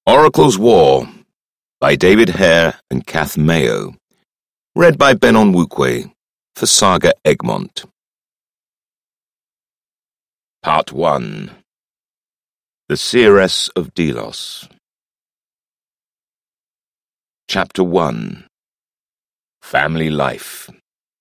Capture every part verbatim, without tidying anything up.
Oracle's War by David Hare and Kath Mayo. Read by Ben Onwukwe for Saga Egmont. Part one. The Seeress of Delos. Chapter one. Family Life.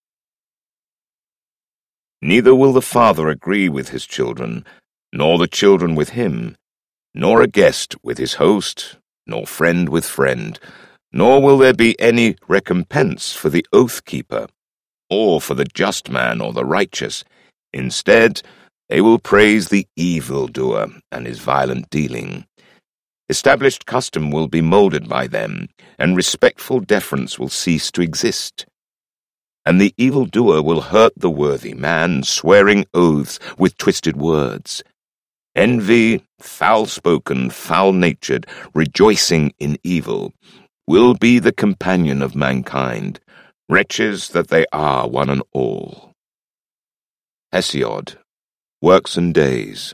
Neither will the father agree with his children, nor the children with him, nor a guest with his host, nor friend with friend, nor will there be any recompense for the oath-keeper, or for the just man or the righteous. Instead, they will praise the evildoer and his violent dealing. Established custom will be moulded by them, and respectful deference will cease to exist. And the evildoer will hurt the worthy man, swearing oaths with twisted words. Envy, foul-spoken, foul-natured, rejoicing in evil, will be the companion of mankind, wretches that they are one and all. Hesiod, Works and Days.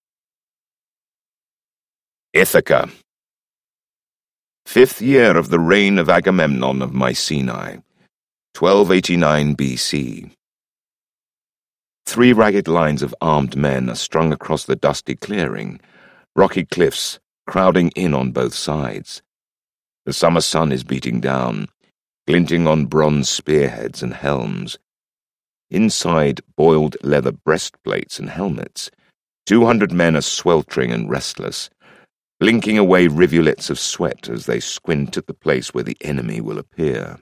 Ithaca. Fifth year of the reign of Agamemnon of Mycenae, twelve eighty-nine B C. Three ragged lines of armed men are strung across the dusty clearing, rocky cliffs crowding in on both sides. The summer sun is beating down, glinting on bronze spearheads and helms. Inside boiled leather breastplates and helmets, two hundred men are sweltering and restless, blinking away rivulets of sweat as they squint at the place where the enemy will appear.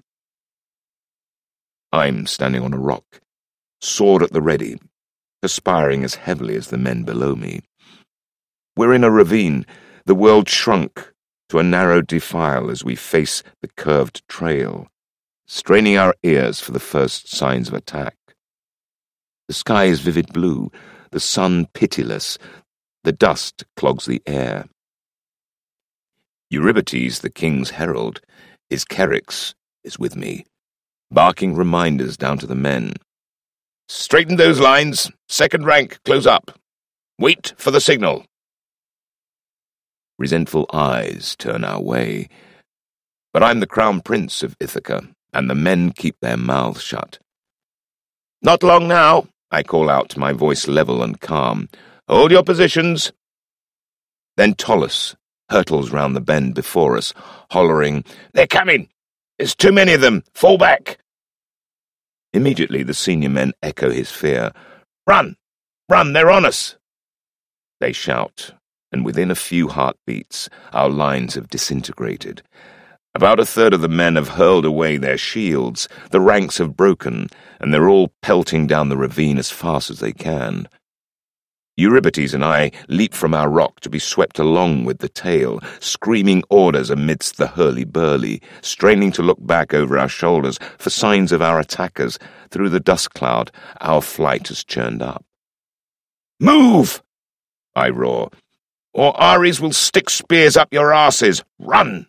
I'm standing on a rock, sword at the ready, perspiring as heavily as the men below me. We're in a ravine, the world shrunk to a narrow defile as we face the curved trail, straining our ears for the first signs of attack. The sky is vivid blue, the sun pitiless, the dust clogs the air. Eurybates, the king's herald, his Kerix, is with me, barking reminders down to the men. Straighten those lines. Second rank, close up. Wait for the signal. Resentful eyes turn our way. But I'm the crown prince of Ithaca, and the men keep their mouths shut. Not long now, I call out, my voice level and calm. Hold your positions. Then Tolus hurtles round the bend before us, hollering, They're coming! There's too many of them! Fall back! Immediately the senior men echo his fear. Run! Run! They're on us! They shout, and within a few heartbeats our lines have disintegrated. About a third of the men have hurled away their shields, the ranks have broken, and they're all pelting down the ravine as fast as they can. Eurybates and I leap from our rock to be swept along with the tail, screaming orders amidst the hurly-burly, straining to look back over our shoulders for signs of our attackers. Through the dust cloud, our flight has churned up. Move! I roar, or Ares will stick spears up your asses. Run!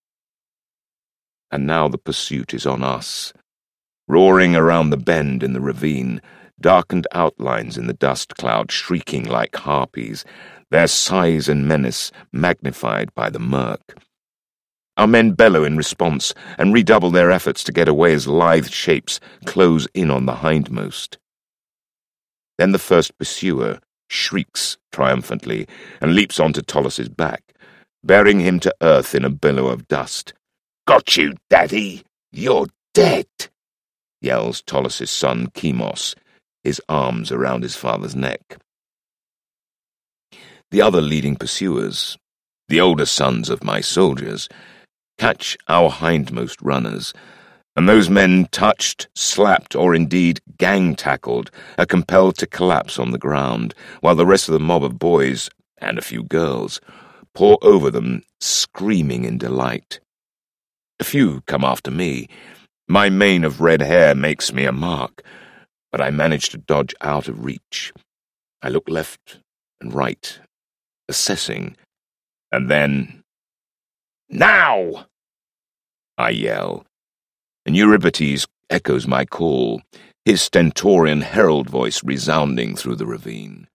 And now the pursuit is on us. Roaring around the bend in the ravine, darkened outlines in the dust cloud shrieking like harpies, their size and menace magnified by the murk. Our men bellow in response and redouble their efforts to get away as lithe shapes close in on the hindmost. Then the first pursuer shrieks triumphantly and leaps onto Tolus's back, bearing him to earth in a billow of dust. Got you, Daddy! You're dead! Yells Tolus's son Chemos, his arms around his father's neck. The other leading pursuers, the older sons of my soldiers, catch our hindmost runners, and those men touched, slapped, or indeed gang-tackled are compelled to collapse on the ground, while the rest of the mob of boys, and a few girls, pour over them, screaming in delight. A few come after me. My mane of red hair makes me a mark, but I manage to dodge out of reach. I look left and right, assessing, and then, Now! I yell, and Eurybates echoes my call, his stentorian herald voice resounding through the ravine.